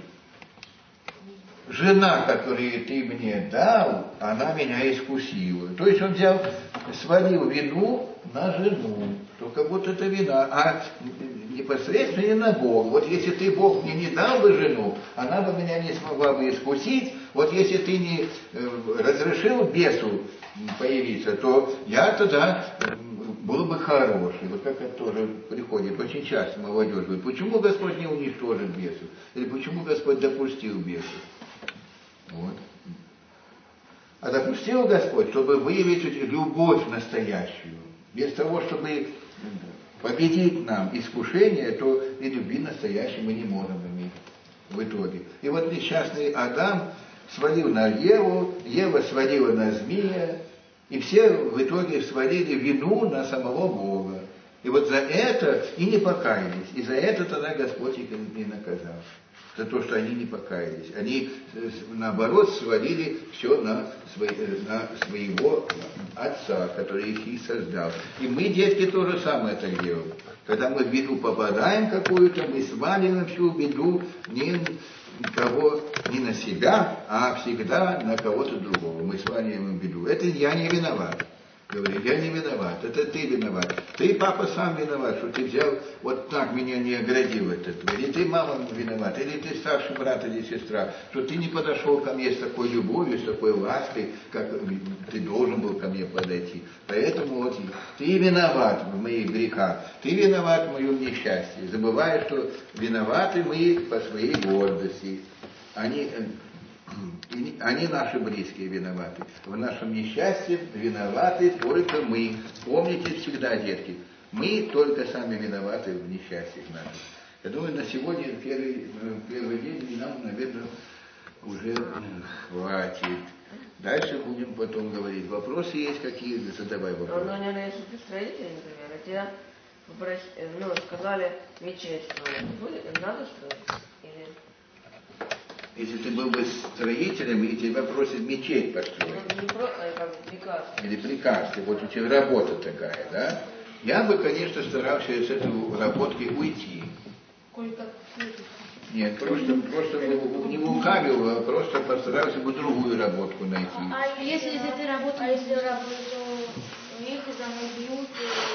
жена, которую ты мне дал, она меня искусила. То есть он взял, свалил вину на жену, что как будто это вина, а непосредственно не на Бога. Вот если ты, Бог, мне не дал бы жену, она бы меня не смогла бы искусить. Вот если ты не разрешил бесу появиться, то я тогда был бы хороший. Вот как это тоже приходит. Очень часто молодежь говорит, почему Господь не уничтожил бесов? Или почему Господь допустил бесов? Вот. А допустил Господь, чтобы выявить любовь настоящую. Без того, чтобы победить нам искушение, то и любви настоящей мы не можем иметь в итоге. И вот несчастный Адам свалил на Еву, Ева свалила на змея, и все в итоге свалили вину на самого Бога. И вот за это и не покаялись. И за это тогда Господь их и наказал. За то, что они не покаялись. Они, наоборот, свалили все на, свой, на своего отца, который их и создал. И мы, детки, то же самое так делаем. Когда мы в беду попадаем какую-то, мы сваливаем всю беду не кого, не на себя, а всегда на кого-то другого. Мы сваливаем беду. Это я не виноват. Говорю, я не виноват, это ты виноват. Ты, папа, сам виноват, что ты взял, вот так меня не оградил от этого. Или ты, мама, виноват, или ты старший брат или сестра, что ты не подошел ко мне с такой любовью, с такой лаской, как ты должен был ко мне подойти. Поэтому вот ты виноват в моих грехах, ты виноват в моем несчастье. Забывая, что виноваты мы по своей гордости. Они... Они наши близкие виноваты. В нашем несчастье виноваты только мы. Помните всегда, детки, мы только сами виноваты в несчастьях наших. Я думаю, на сегодня, первый, первый день, нам, наверное, уже хватит. Дальше будем потом говорить. Вопросы есть какие? Задавай вопросы. Ну, наверное, если ты строитель, например, а тебя попросили, ну, сказали мечеть строить, надо строить? Или... Если ты был бы строителем, и тебя просят мечеть построить. Ну, не просто, а как приказ. Или приказ. Вот у тебя работа такая, да? Я бы, конечно, старался с этой работки уйти. Нет, просто, просто не лукавил, а просто постарался бы другую работку найти. А если из этой работы, а если работу, то их там убьют,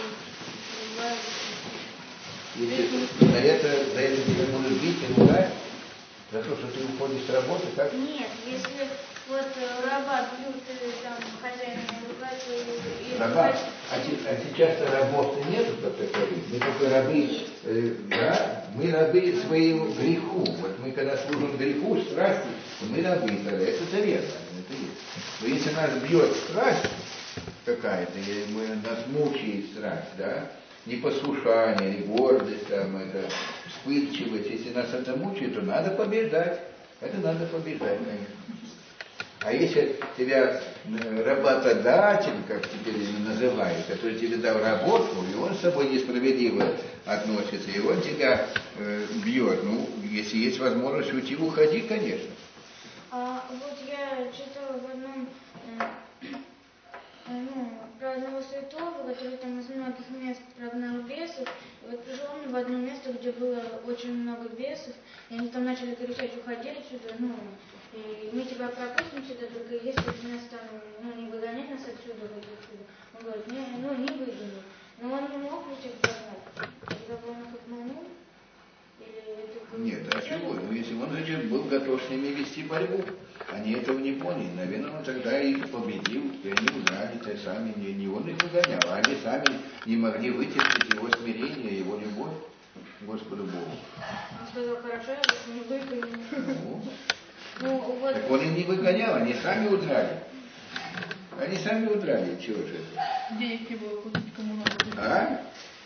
Если за это, за это тебя будут бить и ругать? За то, что ты уходишь с работы, как? Нет, если вот раба бьют, там, хозяин ругать и... Раба? А, а сейчас-то рабов-то нету, как таковых. Мы только рабы, э, да, мы рабы своему греху. Вот мы когда служим греху, страсти, то мы рабы тогда. Это верно, это есть. Но если нас бьет страсть какая-то, или мы, нас мучает страсть, да, непослушание, или гордость, там, это, вспыльчивость, если нас это мучает, то надо побеждать. Это надо побеждать, конечно. А если тебя работодатель, как теперь называют, который тебе дал работу, и он с тобой несправедливо относится, и он тебя э, бьет, ну, если есть возможность уйти, уходи, конечно. А вот я читала в одном, э, ну, про одного святого, который там из многих мест прогнал бесов, и вот пришел он в одно место, где было очень много бесов, и они там начали кричать: уходи отсюда, ну, и мы тебя пропустим сюда, только если ты нас там, ну, не выгонять нас отсюда, вот отсюда. Он говорит: не, ну, не выгоню. Но он не мог этих прогнать. Когда бы он их обманул, или это было... Нет, а чего? Ну, если он, значит, был готов с ними вести борьбу. Они этого не поняли. Наверное, он тогда их победил, и они узнали, то сами, не, не он их выгонял, а они сами не могли вытерпеть его смирение, его любовь к Господу Богу. Он сказал: хорошо, я вас не выгоню. Ну, Ну, вот... так он их не выгонял, они сами удрали. Они сами удрали, чего же это? Денег не было купить, кому надо. А?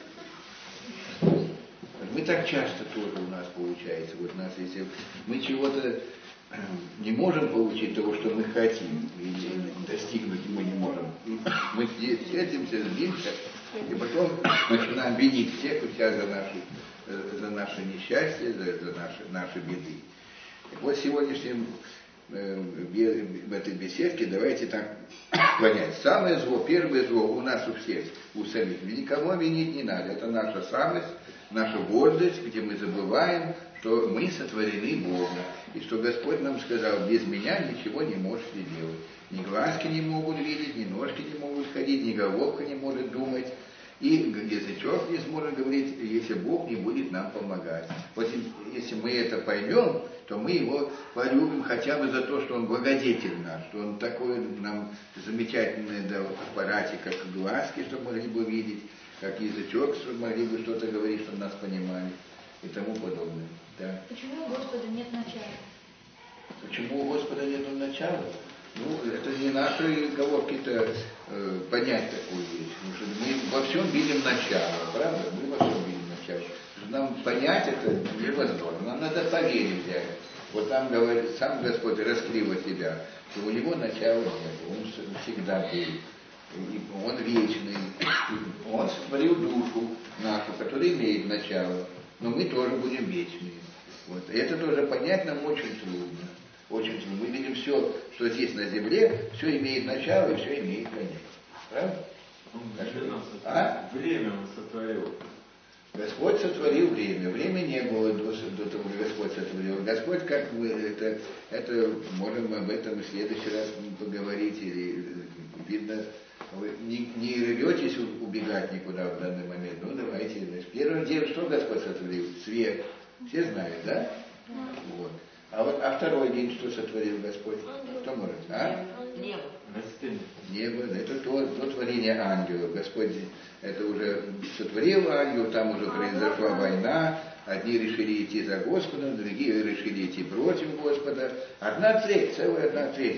Мы так часто тоже у нас получается. Вот у нас, если мы чего-то не можем получить того, что мы хотим, или достигнуть мы не можем, мы сердимся, злимся, и потом начинаем винить всех и вся за наши, за наше несчастье, за, за наши, наши беды. Так вот, сегодняшнем в этой беседке давайте так понять. Самое зло, первое зло у нас у всех, у самих. Никого винить не надо. Это наша самость, нашу гордость, где мы забываем, что мы сотворены Богом. И что Господь нам сказал, без меня ничего не можете делать. Ни глазки не могут видеть, ни ножки не могут ходить, ни головка не может думать. И язычок не сможет говорить, если Бог не будет нам помогать. Вот если мы это поймем, то мы его полюбим хотя бы за то, что он благодетель наш, что он такой нам замечательный дал аппаратик, как глазки, чтобы могли бы видеть, как язычок, чтобы могли бы что-то говорить, чтобы нас понимали и тому подобное. Да. Почему у Господа нет начала? Почему у Господа нет начала? Ну, это не наши головки-то э, понять такую вещь. Потому что мы во всем видим начало, правда? Мы во всем видим начало. Нам понять это невозможно. Нам надо поверить взять. Вот там говорит, сам Господь раскрыл себя, что у него начала не было. Он всегда был. Он вечный. Он сотворил душу нашу, которая имеет начало. Но мы тоже будем вечные. Вот. И это тоже понять нам очень трудно. Очень трудно. Мы видим все, что здесь на земле, все имеет начало и все имеет конец. Правда? Время, а? время он сотворил. Господь сотворил время. Время не было до, до того, как Господь сотворил. Господь, как вы, это, это можем об этом в следующий раз поговорить. Или, видно, вы не, не рветесь убегать никуда в данный момент. Ну, давайте. Значит, первым делом, что Господь сотворил? Свет. Все знают, да? Вот. А вот а второй день что сотворил Господь? Кто может? А? Небо. Небо. Это то, то творение ангелов. Господь это уже сотворил ангел, там уже произошла война. Одни решили идти за Господом, другие решили идти против Господа. Одна треть, целая одна треть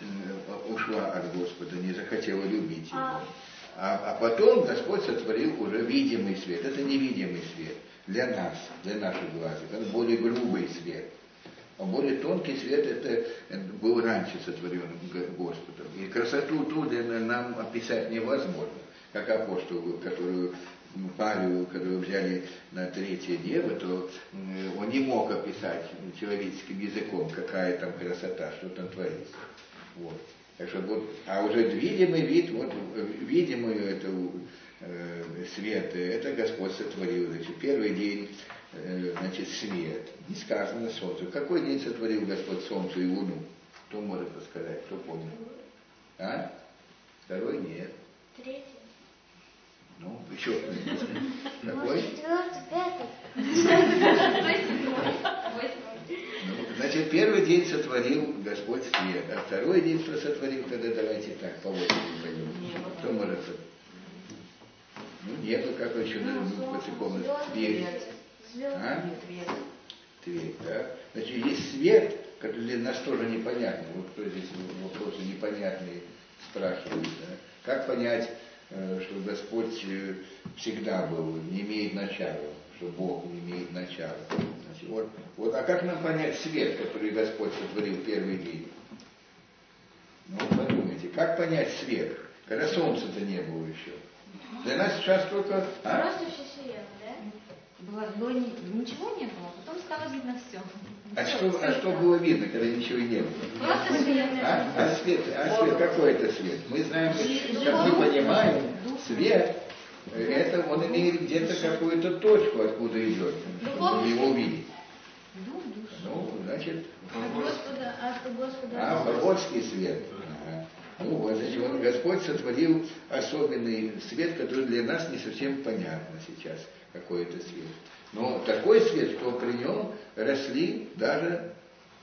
ушла от Господа, не захотела любить его. А, а потом Господь сотворил уже видимый свет. Это невидимый свет для нас, для наших глаз. Это более грубый свет. А более тонкий свет это, это был раньше сотворен Господом. И красоту ту нам описать невозможно. Как апостол, которую Павел, которого взяли на третье небо, то он не мог описать человеческим языком, какая там красота, что там творится. Вот. Так что вот, а уже видимый вид, вот видимую эту э, свет, это Господь сотворил. Значит, первый день, э, значит, свет. Не сказано солнце. Какой день сотворил Господь солнце и луну? Кто может сказать? Кто помнит? А? Второй нет. Третий. Ну, еще какой? Четвертый, пятый. Ну, значит, первый день сотворил Господь свет, а второй день что сотворил, тогда давайте так, по очереди пойдем. Кто может? Ну, небо, как еще по цикому? Тверь. А? Тверь, да. Значит, есть свет, который для нас тоже непонятный. Вот кто здесь вопросы непонятные спрашивает. Да? Как понять, что Господь всегда был, не имеет начала, что Бог не имеет начала. Значит, вот, вот, а как нам понять свет, который Господь сотворил в первый день? Ну, подумайте, как понять свет, когда солнца-то не было еще? Для нас сейчас только... А? Просто все сияло, да? Было, было, ничего не было, потом стало видно все. А что, а что было видно, когда ничего и не было? Просто свет. А, а свет, а свет, какой это свет? Мы знаем, как мы понимаем, свет, это он имеет где-то какую-то точку, откуда идет, чтобы его увидеть. Ну, значит, От Господа, от Господа. а, Богоский свет. Ага. Ну вот, значит, вот Господь сотворил особенный свет, который для нас не совсем понятно сейчас, какой это свет. Но такой свет, что при нем росли даже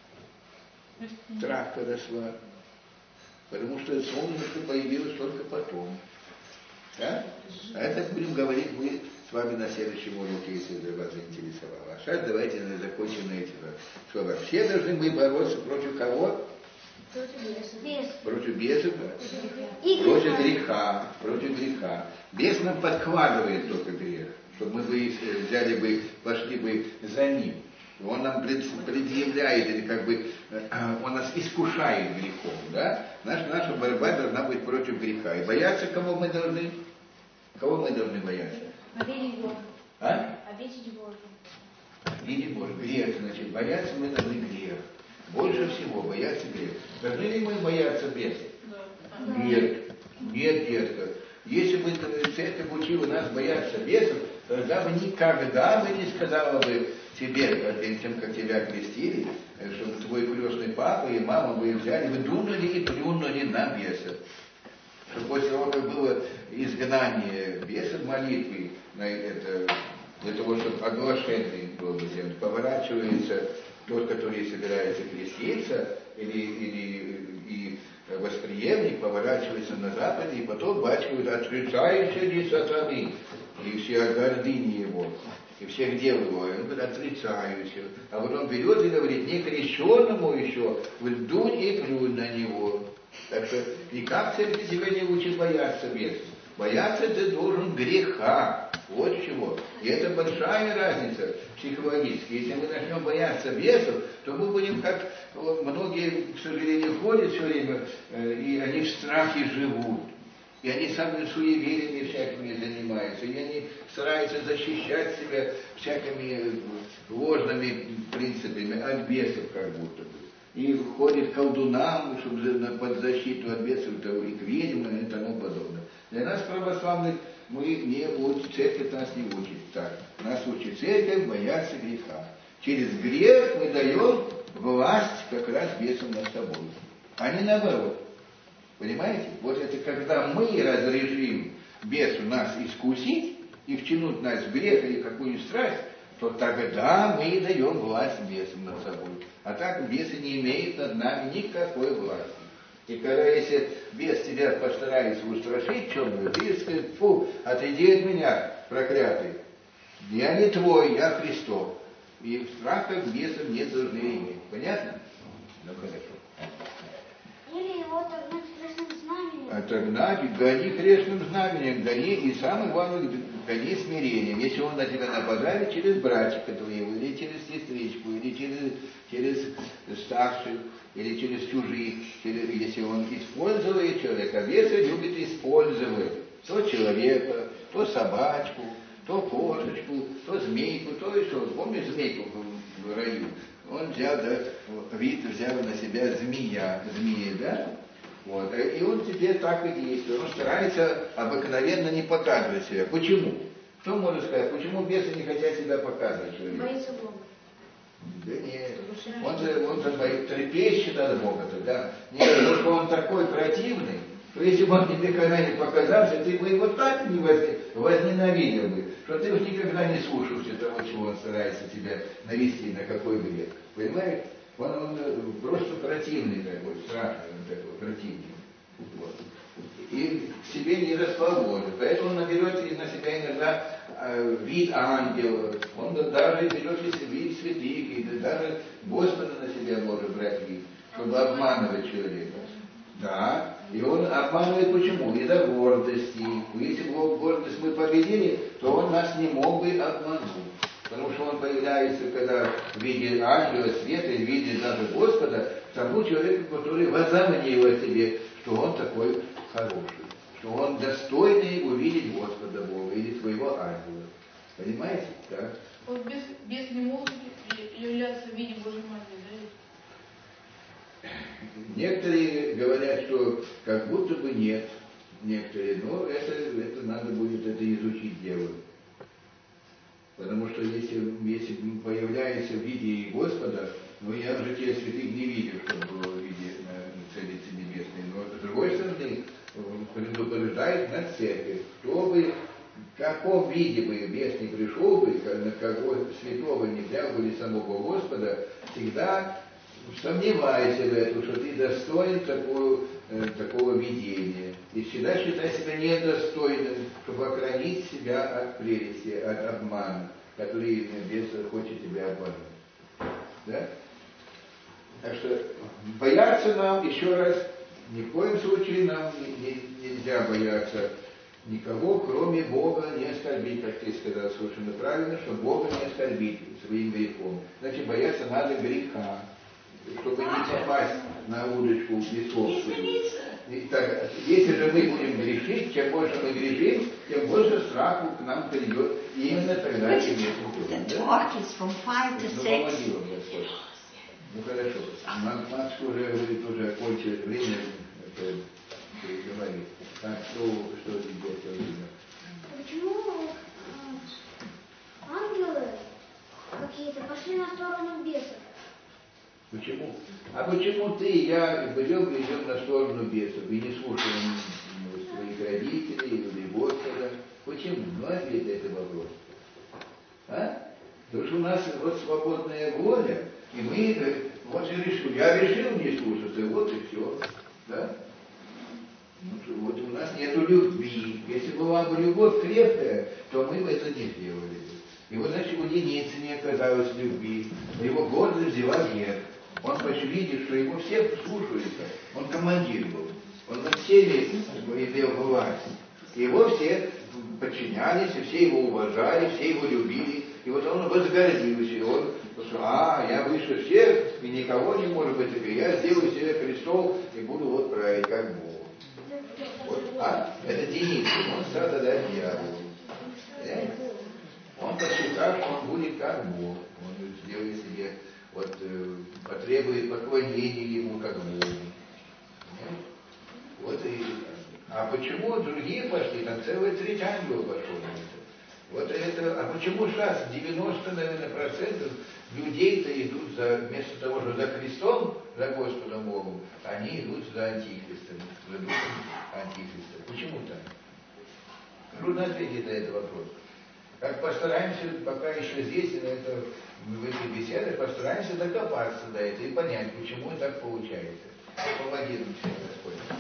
травка росла. Потому что солнышко появилось только потом. Да? А это будем говорить мы с вами на следующем уроке, если это вас заинтересовало. А сейчас давайте закончим на эти слова. Все должны мы бороться против кого? Против бесов, против греха, против греха. Бес нам подкладывает только грех, чтобы мы бы взяли бы, пошли бы за ним. Он нам предъявляет, или как бы, он нас искушает грехом, да? Наша, наша борьба должна быть против греха. И бояться кого мы должны? Кого мы должны бояться? Обидеть Бога. А? Обидеть Бога. Обидеть Бога. Грех, значит, бояться мы должны грех. Больше всего бояться грех. Должны ли мы бояться беса? Нет. Нет, детка. Если бы церковь учила нас бояться бесов, тогда бы никогда бы не сказала бы тебе, перед тем, как тебя крестили, что твой крестный папа и мама бы взяли, вы думали и плюнули на бесов. Что после того, как было изгнание бесов молитвы, на это, для того, чтобы оглашенный был бы землю, поворачивается тот, который собирается креститься, или, или и восприемник поворачивается на запад, и потом батюшка говорит, отрицающий ли сатаны, и все гордыни его, и всех дел его, и он говорит, отрицающий. А потом берет и говорит, не крещенному еще, говорит, дунь и плюнь на него. Так что никак церковь тебя не учит бояться бесов. Бояться ты должен греха. Вот чего. И это большая разница психологически. Если мы начнем бояться бесов, то мы будем, как многие, к сожалению, ходят все время, и они в страхе живут. И они самыми суевериями всякими занимаются. И они стараются защищать себя всякими ложными принципами от бесов, как будто бы. И ходит к колдунам, чтобы под защиту от бесов, и к ведьмам и тому подобное. Для нас, православных, мы не учим, церковь нас не учит так. Нас учит церковь бояться греха. Через грех мы даем власть как раз бесам над собой, а не наоборот. Понимаете? Вот это когда мы разрешим бесу нас искусить и втянуть нас в грех или какую-нибудь страсть, то тогда мы даем власть бесам над собой. А так бесы не имеют над нами никакой власти. И когда если бес тебя постарается устрашить чем-то, ты скажешь, фу, отойди от меня, проклятый. Я не твой, я Христов. И страха к бесам не должны иметь. Понятно? Ну хорошо. Или его отогнать крестным знамением. Отогнать, гони крестным знамением, гони, и самое главное, гони смирением. Если он на тебя нападает, через братика твоего, или через сестричку, или через, через старших, или через чужих, через, если он использует человека. Бесы любит использовать то человека, то собачку, то кошечку, то змейку, то еще. Помнишь змейку в раю? Он взял, да, вид взял на себя змея, змея, да? Вот. И он тебе так и действует. Он старается обыкновенно не показывать себя. Почему? Кто может сказать, почему бесы не хотят себя показывать человеку? Боится Бога. Да нет. Он же, он же боится, трепещет от Бога-то, да? Нет, потому что он такой противный, что если бы он тебе когда не показался, ты бы его так не возненавидел бы, что ты уж никогда не слушался того, чего он старается тебя навести на какой грех. Понимаешь? Он, он просто противный такой, страшный он такой, противный. Вот. И к себе не расположен. Поэтому он наберет на себя иногда э, вид ангела, он даже берет вид святых, и даже Господа на себя может брать вид, чтобы обманывать человека. Да, и он обманывает почему? Из-за гордости. Если бы гордость мы победили, то он нас не мог бы обмануть. Потому что он появляется, когда в виде ангела света, в виде даже Господа, тому человеку, который возомнил о себе, что он такой хороший, что он достойный увидеть Господа Бога или своего ангела. Понимаете? Да? Вот без, без не может являться в виде Божьей Матери, да? Некоторые говорят, что как будто бы нет. Некоторые, но это, это надо будет это изучить дело. Потому что если, если появляется в виде Господа, ну я в житии святых не видел, что было в виде Царицы Небесной. Но с другой стороны, предупреждает на церковь, чтобы в каком виде бы бес не пришел бы, на кого святого не взял бы или самого Господа, всегда сомневайся в этом, что ты достоин такого, э, такого видения. И всегда считай себя недостойным, чтобы охранить себя от прелести, от обмана, который бес хочет тебя обмануть. Да? Так что бояться нам, еще раз, ни в коем случае нам не, не, нельзя бояться никого, кроме Бога, не оскорбить, как ты сказал совершенно правильно, что Бога не оскорбить своим грехом. Значит, бояться надо греха, чтобы не попасть на удочку бесовскую. И так, если же мы будем грешить, чем больше мы грешим, тем больше страху к нам придет. И именно тогда тебе talk is from five to six. Ну хорошо. Матушка уже говорит, уже окончилось время. Ты говори. Так, что, что тебе это время? Почему э, ангелы какие-то пошли на сторону бесов? Почему? А почему ты и я берем и идем на сторону бесов и не слушаем своих родителей или Господа? Почему? Ну, ответь на этот вопрос. А? Потому что у нас вот свободная воля, и мы вот и решили. Я решил не слушаться, вот и все. Да? Вот у нас нету любви. Если бы была бы любовь крепкая, то мы бы это не сделали. И вот, значит, у Деницы не оказалось любви. Его гордость взяла вверх. Он почти видит, что его все слушаются. Он командир был. Он над всеми имел власть. Его все подчинялись, и все его уважали, все его любили. И вот он возгордился. И он сказал, а, я выше всех, и никого не может быть. И я сделаю себе престол и буду вот править, как Бог. Вот, а? Это Денис, он стал тогда дьяволом. Он посчитал, что он будет как Бог. Он сделает себе, вот, э, потребует поклонения ему как Богу. Вот и, а почему другие пошли? Там целый треть ангелов пошел на это. Вот это, а почему сейчас девяносто, наверное, процентов людей-то идут за, вместо того, что за Христом, за Господом Богом, они идут за Антихристом, за духом Антихриста. Почему так? Трудно ответить на этот вопрос. Как постараемся, пока еще здесь, на это, в этих беседах, постараемся докопаться до этого и понять, почему так получается. Помоги нам всем, Господь.